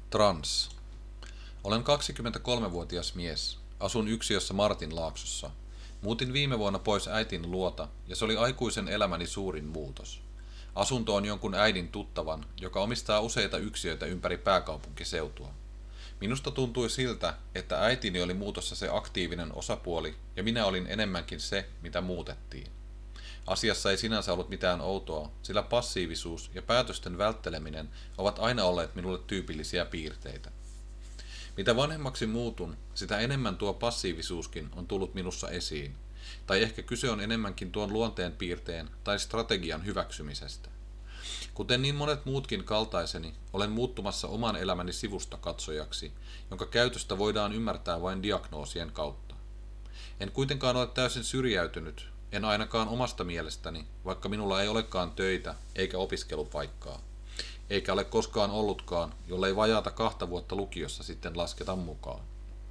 Trans. Olen 23-vuotias mies. Asun yksiössä Martinlaaksossa. Muutin viime vuonna pois äitin luota, ja se oli aikuisen elämäni suurin muutos. Asunto on jonkun äidin tuttavan, joka omistaa useita yksiöitä ympäri pääkaupunkiseutua. Minusta tuntui siltä, että äitini oli muutossa se aktiivinen osapuoli, ja minä olin enemmänkin se, mitä muutettiin. Asiassa ei sinänsä ollut mitään outoa, sillä passiivisuus ja päätösten vältteleminen ovat aina olleet minulle tyypillisiä piirteitä. Mitä vanhemmaksi muutun, sitä enemmän tuo passiivisuuskin on tullut minussa esiin. Tai ehkä kyse on enemmänkin tuon luonteen piirteen tai strategian hyväksymisestä. Kuten niin monet muutkin kaltaiseni, olen muuttumassa oman elämäni sivusta katsojaksi, jonka käytöstä voidaan ymmärtää vain diagnoosien kautta. En kuitenkaan ole täysin syrjäytynyt, en ainakaan omasta mielestäni, vaikka minulla ei olekaan töitä eikä opiskelupaikkaa. Eikä ole koskaan ollutkaan, jollei vajaata 2 vuotta lukiossa sitten lasketa mukaan.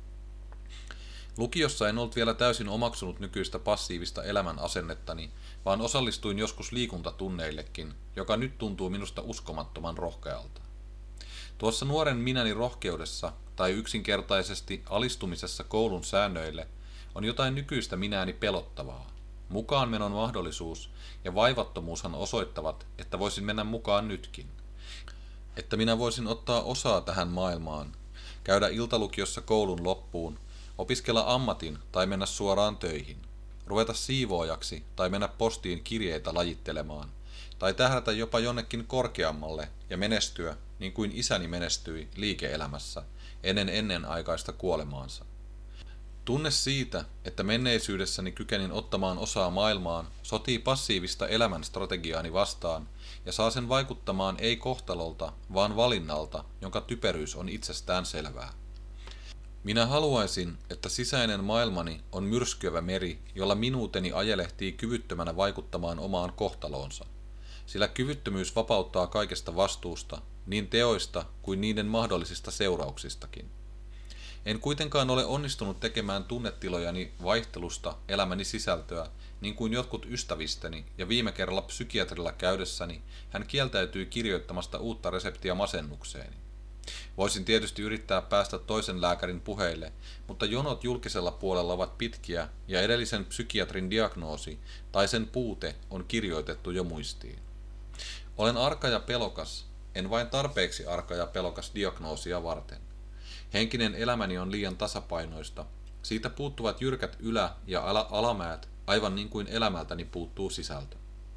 Lukiossa en ollut vielä täysin omaksunut nykyistä passiivista elämän asennettani, vaan osallistuin joskus liikuntatunneillekin, joka nyt tuntuu minusta uskomattoman rohkealta. Tuossa nuoren minäni rohkeudessa tai yksinkertaisesti alistumisessa koulun säännöille on jotain nykyistä minääni pelottavaa. Mukaanmenon mahdollisuus ja vaivattomuushan osoittavat, että voisin mennä mukaan nytkin. Että minä voisin ottaa osaa tähän maailmaan, käydä iltalukiossa koulun loppuun, opiskella ammatin tai mennä suoraan töihin, ruveta siivoojaksi tai mennä postiin kirjeitä lajittelemaan, tai tähdätä jopa jonnekin korkeammalle ja menestyä niin kuin isäni menestyi liike-elämässä ennen ennenaikaista kuolemaansa. Tunne siitä, että menneisyydessäni kykenin ottamaan osaa maailmaan, sotii passiivista elämän strategiaani vastaan ja saa sen vaikuttamaan ei kohtalolta, vaan valinnalta, jonka typeryys on itsestään selvää. Minä haluaisin, että sisäinen maailmani on myrskyävä meri, jolla minuuteni ajelehtii kyvyttömänä vaikuttamaan omaan kohtaloonsa, sillä kyvyttömyys vapauttaa kaikesta vastuusta, niin teoista kuin niiden mahdollisista seurauksistakin. En kuitenkaan ole onnistunut tekemään tunnetilojani vaihtelusta elämäni sisältöä, niin kuin jotkut ystävistäni, ja viime kerralla psykiatrilla käydessäni hän kieltäytyi kirjoittamasta uutta reseptiä masennukseeni. Voisin tietysti yrittää päästä toisen lääkärin puheille, mutta jonot julkisella puolella ovat pitkiä ja edellisen psykiatrin diagnoosi tai sen puute on kirjoitettu jo muistiin. Olen arka ja pelokas, en vain tarpeeksi arka ja pelokas diagnoosia varten. Henkinen elämäni on liian tasapainoista. Siitä puuttuvat jyrkät ylä- ja alamäät, aivan niin kuin elämältäni puuttuu sisältö.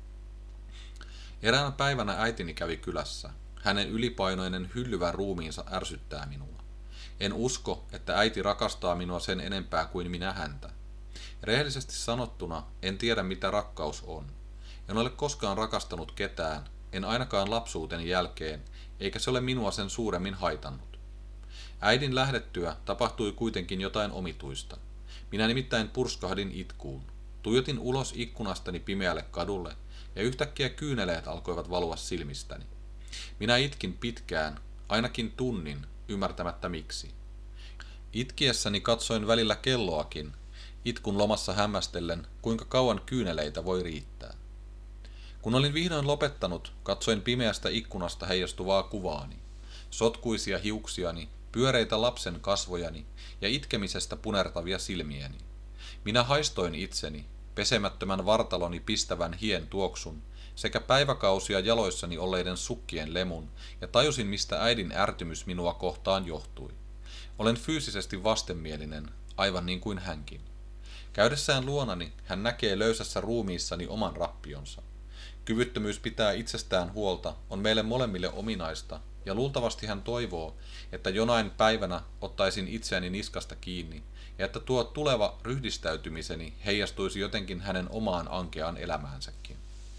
Eräänä päivänä äitini kävi kylässä. Hänen ylipainoinen hyllyvä ruumiinsa ärsyttää minua. En usko, että äiti rakastaa minua sen enempää kuin minä häntä. Rehellisesti sanottuna en tiedä mitä rakkaus on. En ole koskaan rakastanut ketään, en ainakaan lapsuuteni jälkeen, eikä se ole minua sen suuremmin haitannut. Äidin lähdettyä tapahtui kuitenkin jotain omituista. Minä nimittäin purskahdin itkuun. Tuijotin ulos ikkunastani pimeälle kadulle, ja yhtäkkiä kyyneleet alkoivat valua silmistäni. Minä itkin pitkään, ainakin tunnin, ymmärtämättä miksi. Itkiessäni katsoin välillä kelloakin, itkun lomassa hämmästellen, kuinka kauan kyyneleitä voi riittää. Kun olin vihdoin lopettanut, katsoin pimeästä ikkunasta heijastuvaa kuvaani. Sotkuisia hiuksiani, pyöreitä lapsen kasvojani ja itkemisestä punertavia silmiäni. Minä haistoin itseni, pesemättömän vartaloni pistävän hien tuoksun, sekä päiväkausia jaloissani olleiden sukkien lemun, ja tajusin, mistä äidin ärtymys minua kohtaan johtui. Olen fyysisesti vastenmielinen, aivan niin kuin hänkin. Käydessään luonani hän näkee löysässä ruumiissani oman rappionsa. Kyvyttömyys pitää itsestään huolta on meille molemmille ominaista, ja luultavasti hän toivoo, että jonain päivänä ottaisin itseäni niskasta kiinni, ja että tuo tuleva ryhdistäytymiseni heijastuisi jotenkin hänen omaan ankeaan elämäänsäkin.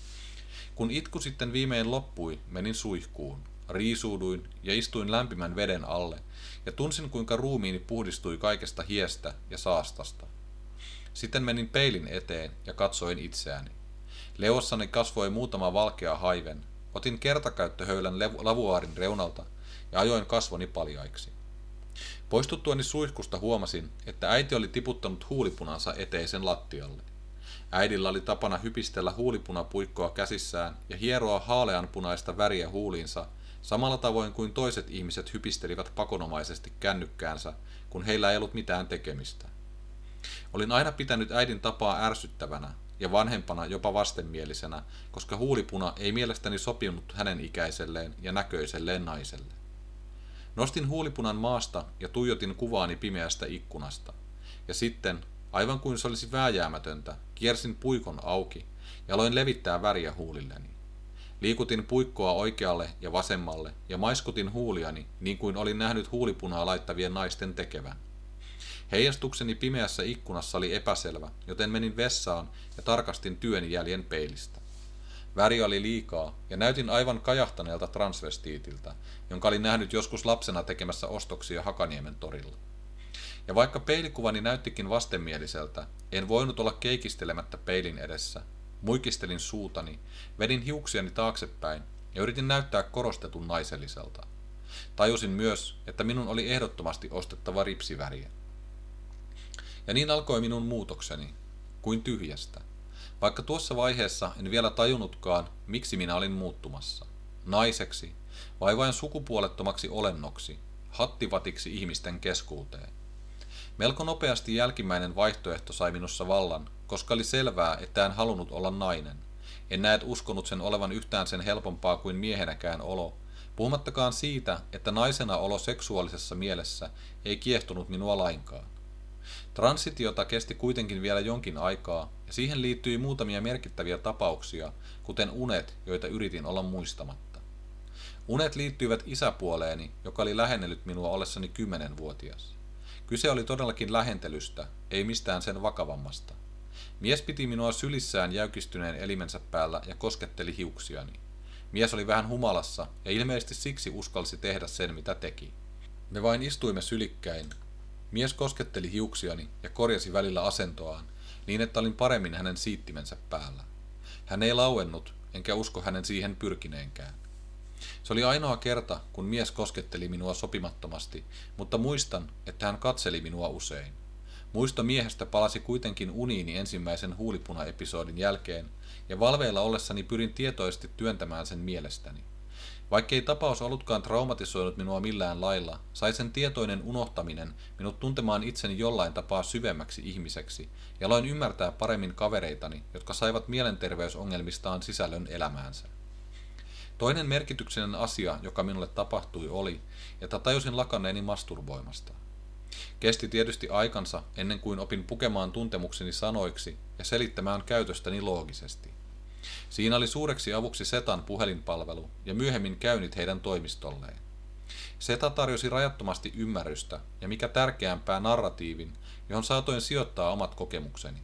Kun itku sitten viimein loppui, menin suihkuun, riisuuduin ja istuin lämpimän veden alle, ja tunsin kuinka ruumiini puhdistui kaikesta hiestä ja saastasta. Sitten menin peilin eteen ja katsoin itseäni. Leuassani kasvoi muutama valkea haiven, otin kertakäyttöhöylän lavuaarin reunalta ja ajoin kasvoni paljaiksi. Poistuttuani suihkusta huomasin, että äiti oli tiputtanut huulipunansa eteisen lattialle. Äidillä oli tapana hypistellä huulipunapuikkoa käsissään ja hieroa haaleanpunaista väriä huuliinsa, samalla tavoin kuin toiset ihmiset hypistelivät pakonomaisesti kännykkäänsä, kun heillä ei ollut mitään tekemistä. Olin aina pitänyt äidin tapaa ärsyttävänä ja vanhempana jopa vastenmielisenä, koska huulipuna ei mielestäni sopinut hänen ikäiselleen ja näköiselleen naiselle. Nostin huulipunan maasta ja tuijotin kuvaani pimeästä ikkunasta. Ja sitten, aivan kuin se olisi vääjäämätöntä, kiersin puikon auki ja aloin levittää väriä huulilleni. Liikutin puikkoa oikealle ja vasemmalle ja maiskutin huuliani niin kuin olin nähnyt huulipunaa laittavien naisten tekevän. Heijastukseni pimeässä ikkunassa oli epäselvä, joten menin vessaan ja tarkastin työnjäljen peilistä. Väri oli liikaa ja näytin aivan kajahtaneelta transvestiitiltä, jonka olin nähnyt joskus lapsena tekemässä ostoksia Hakaniemen torilla. Ja vaikka peilikuvani näyttikin vastenmieliseltä, en voinut olla keikistelemättä peilin edessä. Muikistelin suutani, vedin hiuksiani taaksepäin ja yritin näyttää korostetun naiselliselta. Tajusin myös, että minun oli ehdottomasti ostettava ripsiväriä. Ja niin alkoi minun muutokseni, kuin tyhjästä. Vaikka tuossa vaiheessa en vielä tajunnutkaan, miksi minä olin muuttumassa. Naiseksi, vai vain sukupuolettomaksi olennoksi, hattivatiksi ihmisten keskuuteen. Melko nopeasti jälkimmäinen vaihtoehto sai minussa vallan, koska oli selvää, että en halunnut olla nainen. En näet uskonut sen olevan yhtään sen helpompaa kuin miehenäkään olo, puhumattakaan siitä, että naisena olo seksuaalisessa mielessä ei kiehtonut minua lainkaan. Transitiota kesti kuitenkin vielä jonkin aikaa, ja siihen liittyi muutamia merkittäviä tapauksia, kuten unet, joita yritin olla muistamatta. Unet liittyivät isäpuoleeni, joka oli lähennellyt minua ollessani 10-vuotias. Kyse oli todellakin lähentelystä, ei mistään sen vakavammasta. Mies piti minua sylissään jäykistyneen elimensä päällä ja kosketteli hiuksiani. Mies oli vähän humalassa ja ilmeisesti siksi uskalsi tehdä sen, mitä teki. Me vain istuimme sylikkäin. Mies kosketteli hiuksiani ja korjasi välillä asentoaan, niin että olin paremmin hänen siittimensä päällä. Hän ei lauennut, enkä usko hänen siihen pyrkineenkään. Se oli ainoa kerta, kun mies kosketteli minua sopimattomasti, mutta muistan, että hän katseli minua usein. Muisto miehestä palasi kuitenkin uniini ensimmäisen huulipuna-episodin jälkeen, ja valveilla ollessani pyrin tietoisesti työntämään sen mielestäni. Vaikkei tapaus ollutkaan traumatisoinut minua millään lailla, sai sen tietoinen unohtaminen minut tuntemaan itseni jollain tapaa syvemmäksi ihmiseksi, ja aloin ymmärtää paremmin kavereitani, jotka saivat mielenterveysongelmistaan sisällön elämäänsä. Toinen merkityksellinen asia, joka minulle tapahtui, oli, että tajusin lakanneeni masturboimasta. Kesti tietysti aikansa ennen kuin opin pukemaan tuntemukseni sanoiksi ja selittämään käytöstäni loogisesti. Siinä oli suureksi avuksi Setan puhelinpalvelu ja myöhemmin käynnit heidän toimistolleen. Seta tarjosi rajattomasti ymmärrystä ja mikä tärkeämpää narratiivin, johon saatoin sijoittaa omat kokemukseni.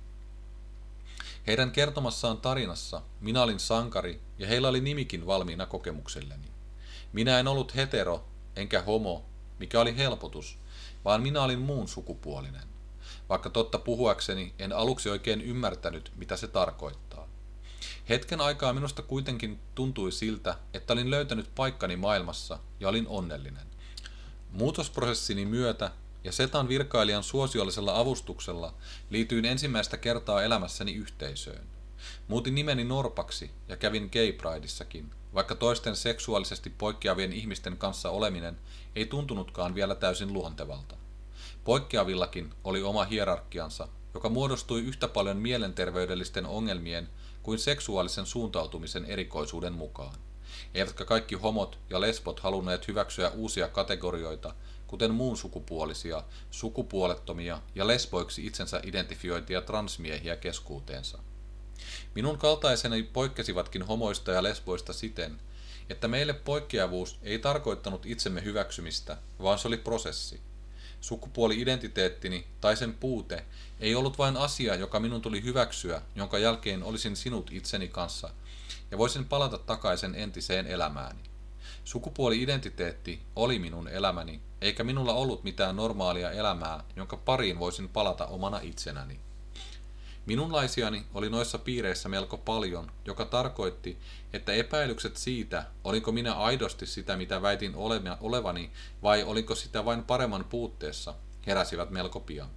Heidän kertomassaan tarinassa minä olin sankari ja heillä oli nimikin valmiina kokemukselleni. Minä en ollut hetero enkä homo, mikä oli helpotus, vaan minä olin muun sukupuolinen. Vaikka totta puhuakseni en aluksi oikein ymmärtänyt, mitä se tarkoittaa. Hetken aikaa minusta kuitenkin tuntui siltä, että olin löytänyt paikkani maailmassa ja olin onnellinen. Muutosprosessini myötä ja Setan virkailijan suosiollisella avustuksella liityin ensimmäistä kertaa elämässäni yhteisöön. Muutin nimeni Norpaksi ja kävin Gay Pridessäkin, vaikka toisten seksuaalisesti poikkeavien ihmisten kanssa oleminen ei tuntunutkaan vielä täysin luontevalta. Poikkeavillakin oli oma hierarkiansa, joka muodostui yhtä paljon mielenterveydellisten ongelmien kuin seksuaalisen suuntautumisen erikoisuuden mukaan. Eivätkä kaikki homot ja lesbot halunneet hyväksyä uusia kategorioita, kuten muun sukupuolisia, sukupuolettomia ja lesboiksi itsensä identifiointia transmiehiä keskuuteensa. Minun kaltaiseni poikkesivatkin homoista ja lesboista siten, että meille poikkeavuus ei tarkoittanut itsemme hyväksymistä, vaan se oli prosessi. Sukupuoli-identiteettini tai sen puute ei ollut vain asia, joka minun tuli hyväksyä, jonka jälkeen olisin sinut itseni kanssa ja voisin palata takaisin entiseen elämääni. Sukupuoli-identiteetti oli minun elämäni, eikä minulla ollut mitään normaalia elämää, jonka pariin voisin palata omana itsenäni. Minunlaisiani oli noissa piireissä melko paljon, joka tarkoitti, että epäilykset siitä, olinko minä aidosti sitä, mitä väitin olevani, vai olinko sitä vain paremman puutteessa, heräsivät melko pian.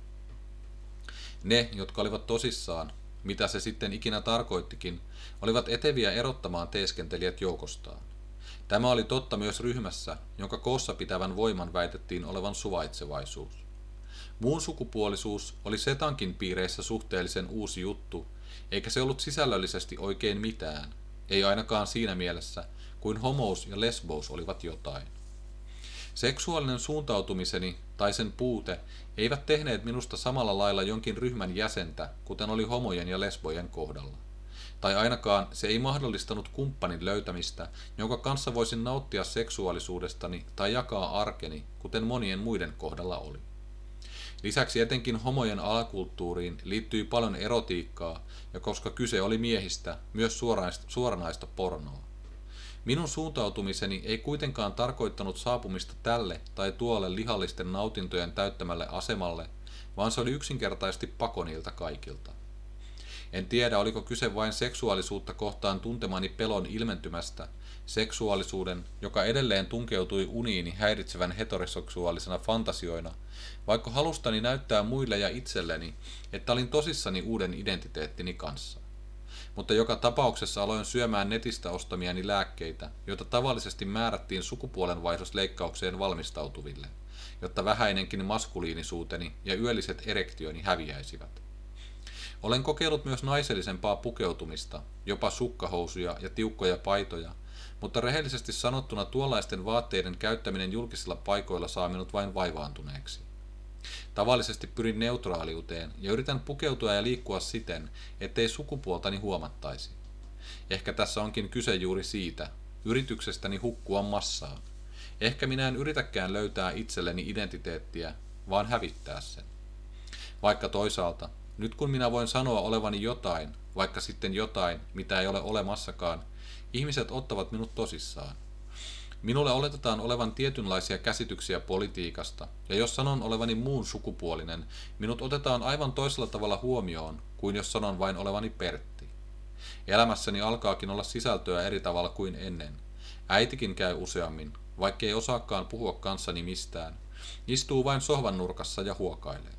Ne, jotka olivat tosissaan, mitä se sitten ikinä tarkoittikin, olivat eteviä erottamaan teeskentelijät joukostaan. Tämä oli totta myös ryhmässä, jonka koossa pitävän voiman väitettiin olevan suvaitsevaisuus. Muun sukupuolisuus oli Setankin piireissä suhteellisen uusi juttu, eikä se ollut sisällöllisesti oikein mitään, ei ainakaan siinä mielessä, kuin homous ja lesbous olivat jotain. Seksuaalinen suuntautumiseni tai sen puute eivät tehneet minusta samalla lailla jonkin ryhmän jäsentä, kuten oli homojen ja lesbojen kohdalla. Tai ainakaan se ei mahdollistanut kumppanin löytämistä, jonka kanssa voisin nauttia seksuaalisuudestani tai jakaa arkeni, kuten monien muiden kohdalla oli. Lisäksi etenkin homojen alakulttuuriin liittyi paljon erotiikkaa, ja koska kyse oli miehistä, myös suoranaista pornoa. Minun suuntautumiseni ei kuitenkaan tarkoittanut saapumista tälle tai tuolle lihallisten nautintojen täyttämälle asemalle, vaan se oli yksinkertaisesti pako niiltä kaikilta. En tiedä, oliko kyse vain seksuaalisuutta kohtaan tuntemani pelon ilmentymästä, seksuaalisuuden, joka edelleen tunkeutui uniini häiritsevän heteroseksuaalisena fantasioina, vaikka halustani näyttää muille ja itselleni, että olin tosissani uuden identiteettini kanssa. Mutta joka tapauksessa aloin syömään netistä ostamiani lääkkeitä, joita tavallisesti määrättiin sukupuolenvaihdosleikkaukseen valmistautuville, jotta vähäinenkin maskuliinisuuteni ja yölliset erektioni häviäisivät. Olen kokeillut myös naisellisempaa pukeutumista, jopa sukkahousuja ja tiukkoja paitoja, mutta rehellisesti sanottuna tuollaisten vaatteiden käyttäminen julkisilla paikoilla saa minut vain vaivaantuneeksi. Tavallisesti pyrin neutraaliuteen ja yritän pukeutua ja liikkua siten, ettei sukupuoltani huomattaisi. Ehkä tässä onkin kyse juuri siitä, yrityksestäni hukkua massaan. Ehkä minä en yritäkään löytää itselleni identiteettiä, vaan hävittää sen. Vaikka toisaalta, nyt kun minä voin sanoa olevani jotain, vaikka sitten jotain, mitä ei ole olemassakaan, ihmiset ottavat minut tosissaan. Minulle oletetaan olevan tietynlaisia käsityksiä politiikasta, ja jos sanon olevani muun sukupuolinen, minut otetaan aivan toisella tavalla huomioon, kuin jos sanon vain olevani Pertti. Elämässäni alkaakin olla sisältöä eri tavalla kuin ennen. Äitikin käy useammin, vaikkei osaakaan puhua kanssani mistään. Istuu vain sohvan nurkassa ja huokailee.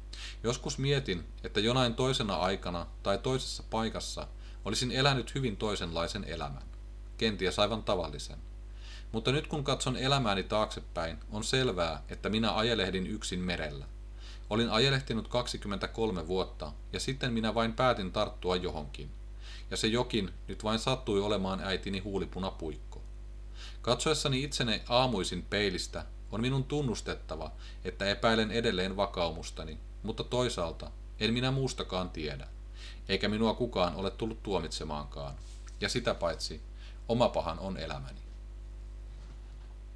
Joskus mietin, että jonain toisena aikana tai toisessa paikassa olisin elänyt hyvin toisenlaisen elämän. Kenties aivan tavallisen. Mutta nyt kun katson elämääni taaksepäin, on selvää, että minä ajelehdin yksin merellä. Olin ajelehtinut 23 vuotta, ja sitten minä vain päätin tarttua johonkin. Ja se jokin nyt vain sattui olemaan äitini huulipunapuikko. Katsoessani itseni aamuisin peilistä, on minun tunnustettava, että epäilen edelleen vakaumustani, mutta toisaalta en minä muustakaan tiedä, eikä minua kukaan ole tullut tuomitsemaankaan. Ja sitä paitsi, oma pahan on elämäni.